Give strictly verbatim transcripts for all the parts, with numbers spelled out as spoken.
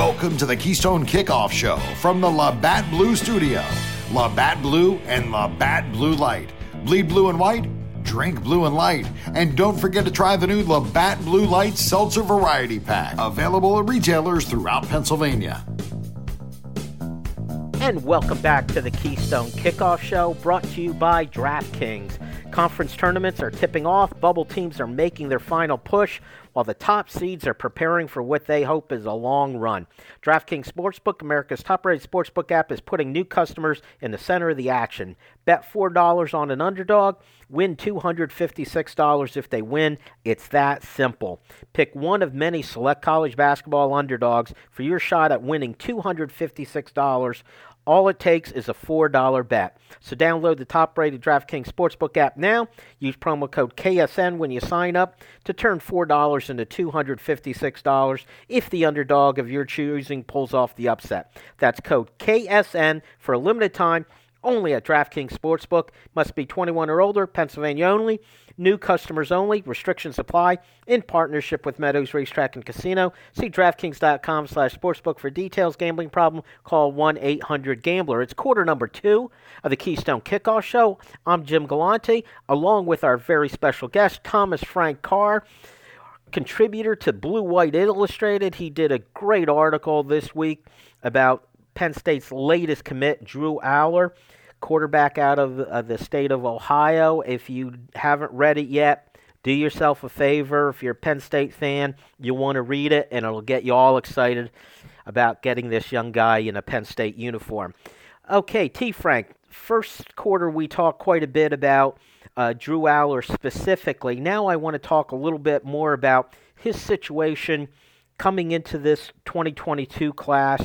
Welcome to the Keystone Kickoff Show from the Labatt Blue Studio. Labatt Blue and Labatt Blue Light. Bleed blue and white, drink blue and light. And don't forget to try the new Labatt Blue Light Seltzer Variety Pack. Available at retailers throughout Pennsylvania. And welcome back to the Keystone Kickoff Show, brought to you by DraftKings. Conference tournaments are tipping off, bubble teams are making their final push, while the top seeds are preparing for what they hope is a long run. DraftKings Sportsbook, America's top-rated sportsbook app, is putting new customers in the center of the action. Bet four dollars on an underdog, win two hundred fifty-six dollars if they win. It's that simple. Pick one of many select college basketball underdogs for your shot at winning two hundred fifty-six dollars. All it takes is a four dollar bet. So download the top-rated DraftKings Sportsbook app now. Use promo code K S N when you sign up to turn four dollars into two hundred fifty-six dollars if the underdog of your choosing pulls off the upset. That's code K S N for a limited time, only at DraftKings Sportsbook. Must be twenty-one or older, Pennsylvania only. New customers only. Restrictions apply. In partnership with Meadows Racetrack and Casino. See DraftKings.com slash sportsbook for details. Gambling problem? Call one eight hundred gambler. It's quarter number two of the Keystone Kickoff Show. I'm Jim Galante, along with our very special guest, Thomas Frank Carr, contributor to Blue White Illustrated. He did a great article this week about Penn State's latest commit, Drew Allar, quarterback out of uh, the state of Ohio. If you haven't read it yet, do yourself a favor. If you're a Penn State fan, you'll want to read it, and it'll get you all excited about getting this young guy in a Penn State uniform. Okay, T. Frank, first quarter we talked quite a bit about uh, Drew Allar specifically. Now I want to talk a little bit more about his situation coming into this twenty twenty-two class.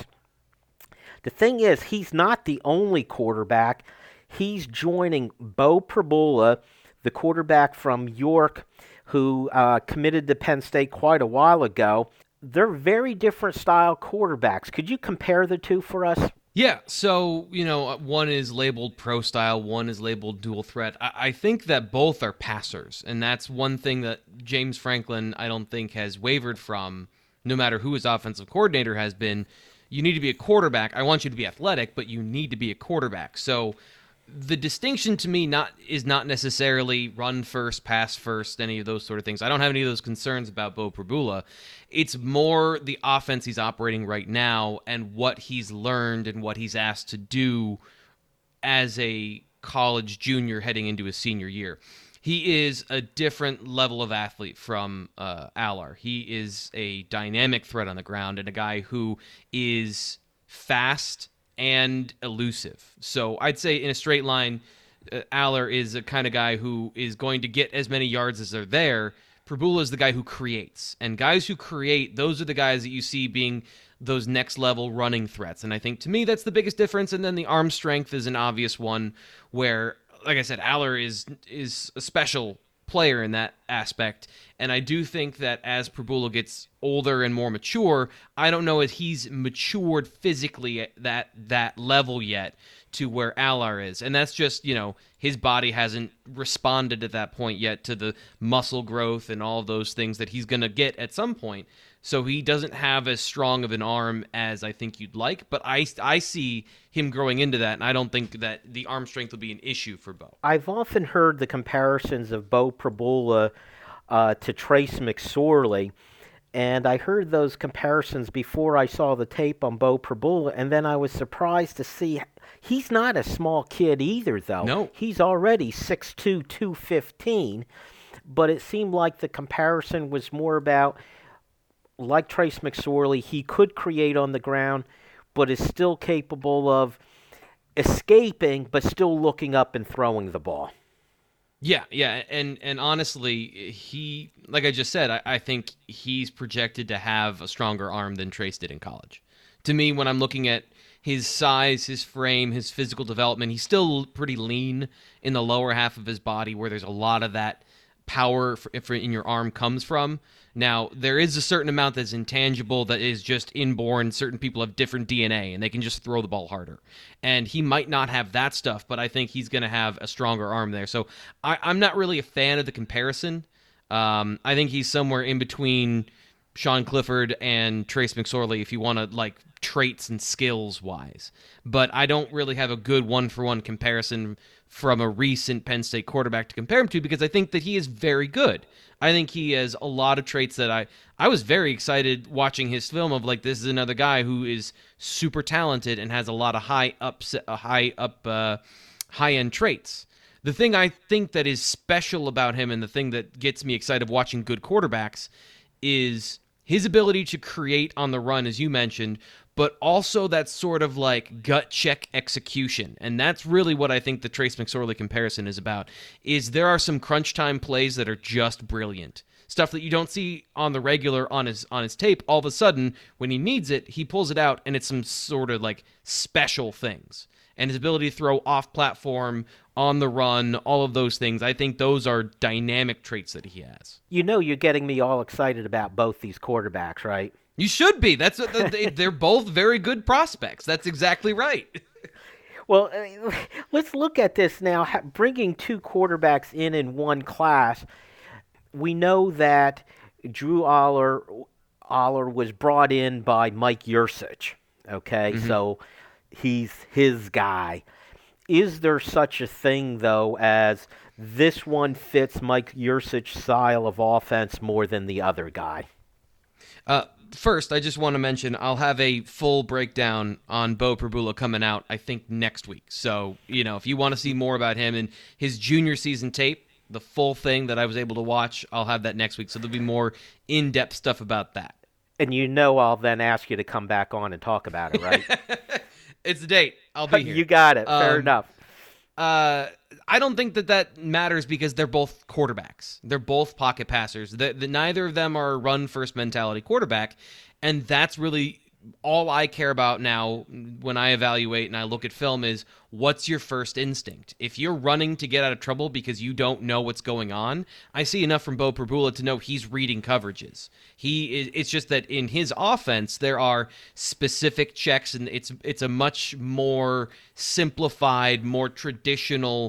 The thing is, he's not the only quarterback. He's joining Beau Pribula, the quarterback from York, who uh, committed to Penn State quite a while ago. They're very different style quarterbacks. Could you compare the two for us? Yeah, so, you know, one is labeled pro style, one is labeled dual threat. I, I think that both are passers, and that's one thing that James Franklin, I don't think, has wavered from, no matter who his offensive coordinator has been. You need to be a quarterback. I want you to be athletic, but you need to be a quarterback. So the distinction to me not is not necessarily run first, pass first, any of those sort of things. I don't have any of those concerns about Beau Pribula. It's more the offense he's operating right now and what he's learned and what he's asked to do as a college junior heading into his senior year. He is a different level of athlete from uh, Allar. He is a dynamic threat on the ground and a guy who is fast and elusive. So I'd say in a straight line, uh, Allar is a kind of guy who is going to get as many yards as are there. Pribula is the guy who creates. And guys who create, those are the guys that you see being those next-level running threats. And I think, to me, that's the biggest difference. And then the arm strength is an obvious one where, like I said, Allar is is a special player in that aspect, and I do think that as Pribula gets older and more mature, I don't know if he's matured physically at that that level yet to where Allar is, and that's just, you know, his body hasn't responded at that point yet to the muscle growth and all of those things that he's going to get at some point. So he doesn't have as strong of an arm as I think you'd like, but I, I see him growing into that, and I don't think that the arm strength will be an issue for Beau. I've often heard the comparisons of Beau Pribula uh, to Trace McSorley, and I heard those comparisons before I saw the tape on Beau Pribula, and then I was surprised to see he's not a small kid either, though. No. He's already six two, two fifteen, but it seemed like the comparison was more about, like Trace McSorley, he could create on the ground, but is still capable of escaping, but still looking up and throwing the ball. Yeah, yeah, and and honestly, he, like I just said, I, I think he's projected to have a stronger arm than Trace did in college. To me, when I'm looking at his size, his frame, his physical development, he's still pretty lean in the lower half of his body, where there's a lot of that power for, for in your arm comes from. Now, there is a certain amount that's intangible that is just inborn. Certain people have different D N A, and they can just throw the ball harder. And he might not have that stuff, but I think he's going to have a stronger arm there. So I, I'm not really a fan of the comparison. Um, I think he's somewhere in between Sean Clifford and Trace McSorley if you want to, like, traits and skills wise. But I don't really have a good one-for-one comparison from a recent Penn State quarterback to compare him to, because I think that he is very good. I think he has a lot of traits that I I was very excited watching his film of, like, this is another guy who is super talented and has a lot of high up high up uh, high end traits. The thing I think that is special about him, and the thing that gets me excited watching good quarterbacks, is his ability to create on the run, as you mentioned, but also that sort of like gut check execution. And that's really what I think the Trace McSorley comparison is about, is there are some crunch time plays that are just brilliant. Stuff that you don't see on the regular on his on his tape. All of a sudden, when he needs it, he pulls it out, and it's some sort of like special things. And his ability to throw off platform, on the run, all of those things, I think those are dynamic traits that he has. You know, you're getting me all excited about both these quarterbacks, right? You should be. That's they, they're both very good prospects. That's exactly right. Well, uh, let's look at this now. Bringing two quarterbacks in in one class, we know that Drew Aller, Aller was brought in by Mike Yurcich, okay? Mm-hmm. So he's his guy. Is there such a thing, though, as this one fits Mike Yurcich's style of offense more than the other guy? Uh, first, I just want to mention I'll have a full breakdown on Beau Pribula coming out, I think, next week. So, you know, if you want to see more about him and his junior season tape, the full thing that I was able to watch, I'll have that next week. So there'll be more in-depth stuff about that. And you know I'll then ask you to come back on and talk about it, right? It's the date. I'll be here. You got it. Fair um, enough. Uh, I don't think that that matters because they're both quarterbacks. They're both pocket passers. The, the, neither of them are run-first mentality quarterback, and that's really all I care about now when I evaluate and I look at film is what's your first instinct? If you're running to get out of trouble because you don't know what's going on, I see enough from Beau Pribula to know he's reading coverages. He is, it's just that in his offense there are specific checks, and it's it's a much more simplified, more traditional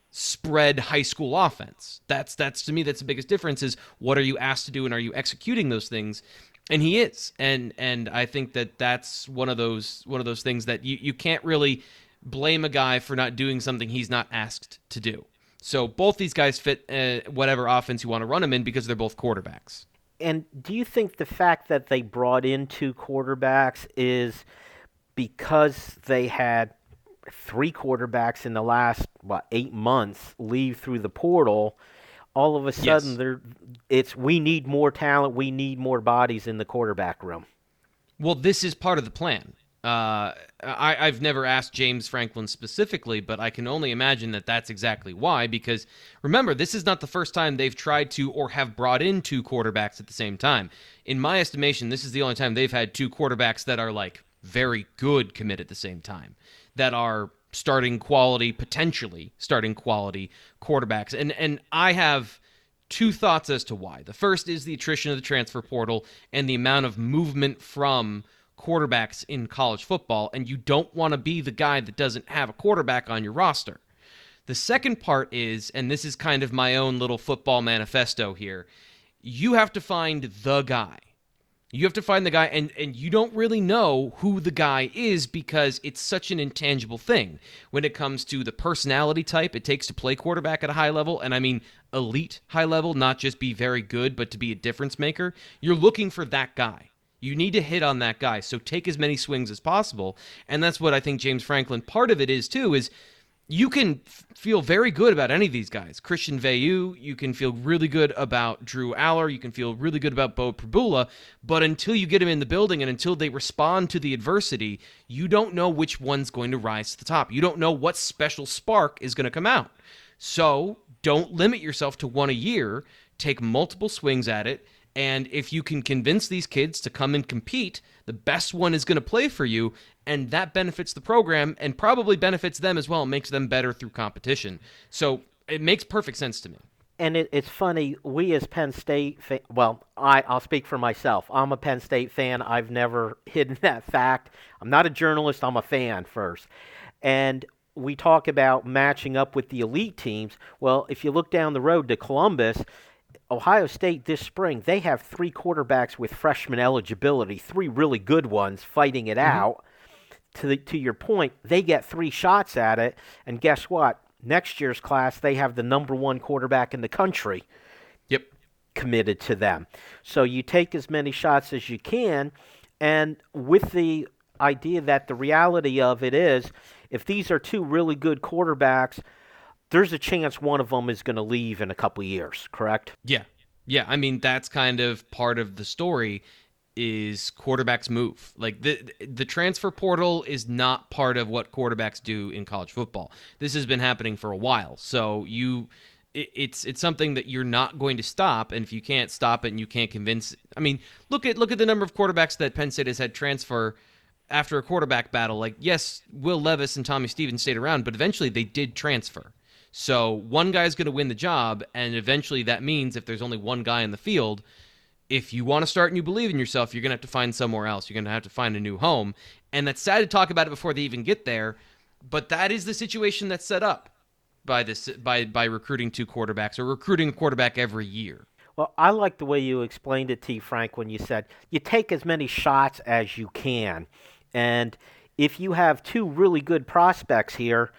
spread high school offense. That's that's to me that's the biggest difference is what are you asked to do and are you executing those things? And he is, and and I think that that's one of those one of those things that you, you can't really blame a guy for not doing something he's not asked to do. So both these guys fit uh, whatever offense you want to run them in because they're both quarterbacks. And do you think the fact that they brought in two quarterbacks is because they had three quarterbacks in the last what eight months leave through the portal? All of a sudden, yes. there, it's we need more talent, we need more bodies in the quarterback room. Well, this is part of the plan. Uh, I, I've never asked James Franklin specifically, but I can only imagine that that's exactly why, because remember, this is not the first time they've tried to or have brought in two quarterbacks at the same time. In my estimation, this is the only time they've had two quarterbacks that are like very good commit at the same time, that are starting quality, potentially starting quality quarterbacks. And and I have two thoughts as to why. The first is the attrition of the transfer portal and the amount of movement from quarterbacks in college football, and you don't want to be the guy that doesn't have a quarterback on your roster. The second part is, and this is kind of my own little football manifesto here, you have to find the guy. You have to find the guy, and, and you don't really know who the guy is because it's such an intangible thing. When it comes to the personality type it takes to play quarterback at a high level, and I mean elite high level, not just be very good, but to be a difference maker, you're looking for that guy. You need to hit on that guy, so take as many swings as possible, and that's what I think James Franklin, part of it is too, is you can f- feel very good about any of these guys. Christian Veilleux, you can feel really good about Drew Aller, you can feel really good about Beau Pribula, but until you get them in the building and until they respond to the adversity, you don't know which one's going to rise to the top. You don't know what special spark is going to come out. So don't limit yourself to one a year. Take multiple swings at it. And if you can convince these kids to come and compete, the best one is going to play for you, and that benefits the program and probably benefits them as well. It makes them better through competition. So it makes perfect sense to me. And it, it's funny, we as Penn State, fa- well, I, I'll speak for myself. I'm a Penn State fan. I've never hidden that fact. I'm not a journalist. I'm a fan first. And we talk about matching up with the elite teams. Well, if you look down the road to Columbus, Ohio State this spring, they have three quarterbacks with freshman eligibility, three really good ones fighting it mm-hmm. out. To the, to your point, they get three shots at it, and guess what? Next year's class, they have the number one quarterback in the country. Yep. Committed to them. So you take as many shots as you can, and with the idea that the reality of it is, if these are two really good quarterbacks, there's a chance one of them is going to leave in a couple of years, correct? Yeah. Yeah, I mean, that's kind of part of the story is quarterbacks move. Like, the the transfer portal is not part of what quarterbacks do in college football. This has been happening for a while. So you... It's it's something that you're not going to stop, and if you can't stop it and you can't convince... I mean, look at look at the number of quarterbacks that Penn State has had transfer after a quarterback battle. Like, yes, Will Levis and Tommy Stevens stayed around, but eventually they did transfer. So one guy's going to win the job, and eventually that means if there's only one guy in the field, if you want to start and you believe in yourself, you're going to have to find somewhere else. You're going to have to find a new home. And that's sad to talk about it before they even get there, but that is the situation that's set up by this by by recruiting two quarterbacks or recruiting a quarterback every year. Well, I like the way you explained it, T. Frank, when you said you take as many shots as you can. And if you have two really good prospects here,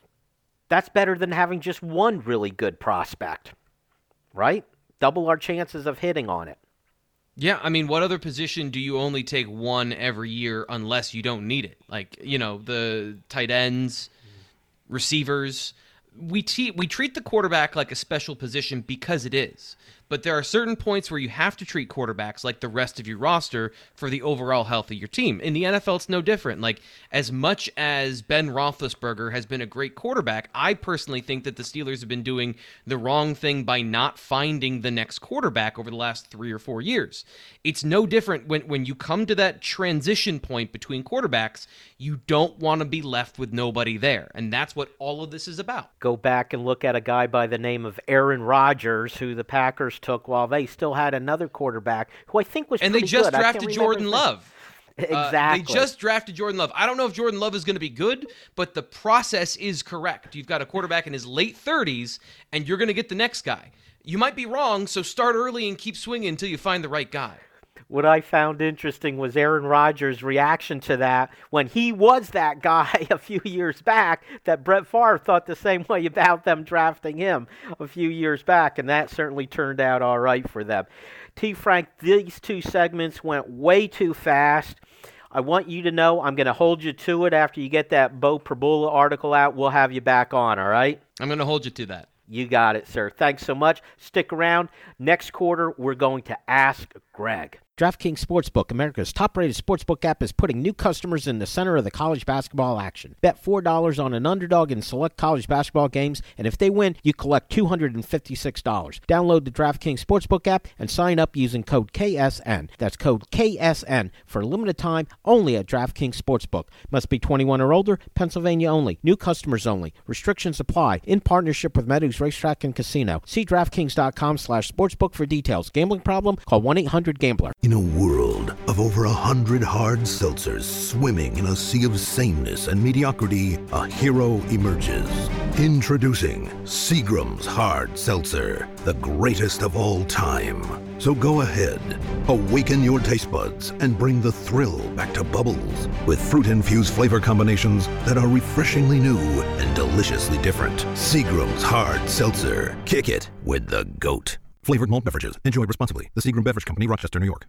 that's better than having just one really good prospect, right? Double our chances of hitting on it. Yeah, I mean, what other position do you only take one every year unless you don't need it? Like, you know, the tight ends, receivers. We te- we treat the quarterback like a special position because it is. But there are certain points where you have to treat quarterbacks like the rest of your roster for the overall health of your team. In the N F L, it's no different. Like, as much as Ben Roethlisberger has been a great quarterback, I personally think that the Steelers have been doing the wrong thing by not finding the next quarterback over the last three or four years. It's no different when, when you come to that transition point between quarterbacks, you don't want to be left with nobody there. And that's what all of this is about. Go back and look at a guy by the name of Aaron Rodgers, who the Packers took while they still had another quarterback who I think was and pretty they just good. drafted Jordan Love. Exactly. Uh, they just drafted Jordan Love. I don't know if Jordan Love is going to be good, but the process is correct. You've got a quarterback in his late thirties, and you're going to get the next guy. You might be wrong, so start early and keep swinging until you find the right guy. What I found interesting was Aaron Rodgers' reaction to that when he was that guy a few years back, that Brett Favre thought the same way about them drafting him a few years back, and that certainly turned out all right for them. T. Frank, these two segments went way too fast. I want you to know I'm going to hold you to it after you get that Bo Prabula article out. We'll have you back on, all right? I'm going to hold you to that. You got it, sir. Thanks so much. Stick around. Next quarter, we're going to Ask Greg. DraftKings Sportsbook, America's top-rated sportsbook app, is putting new customers in the center of the college basketball action. Bet four dollars on an underdog in select college basketball games, and if they win, you collect two hundred fifty-six dollars. Download the DraftKings Sportsbook app and sign up using code K S N. That's code K S N for a limited time only at DraftKings Sportsbook. Must be twenty-one or older, Pennsylvania only. New customers only. Restrictions apply. In partnership with Meadows Racetrack and Casino. See DraftKings.com slash sportsbook for details. Gambling problem? Call one eight hundred gambler. In a world of over a hundred hard seltzers swimming in a sea of sameness and mediocrity, a hero emerges. Introducing Seagram's Hard Seltzer, the greatest of all time. So go ahead, awaken your taste buds and bring the thrill back to Bubbles with fruit-infused flavor combinations that are refreshingly new and deliciously different. Seagram's Hard Seltzer. Kick it with the GOAT. Flavored malt beverages. Enjoy responsibly. The Seagram Beverage Company, Rochester, New York.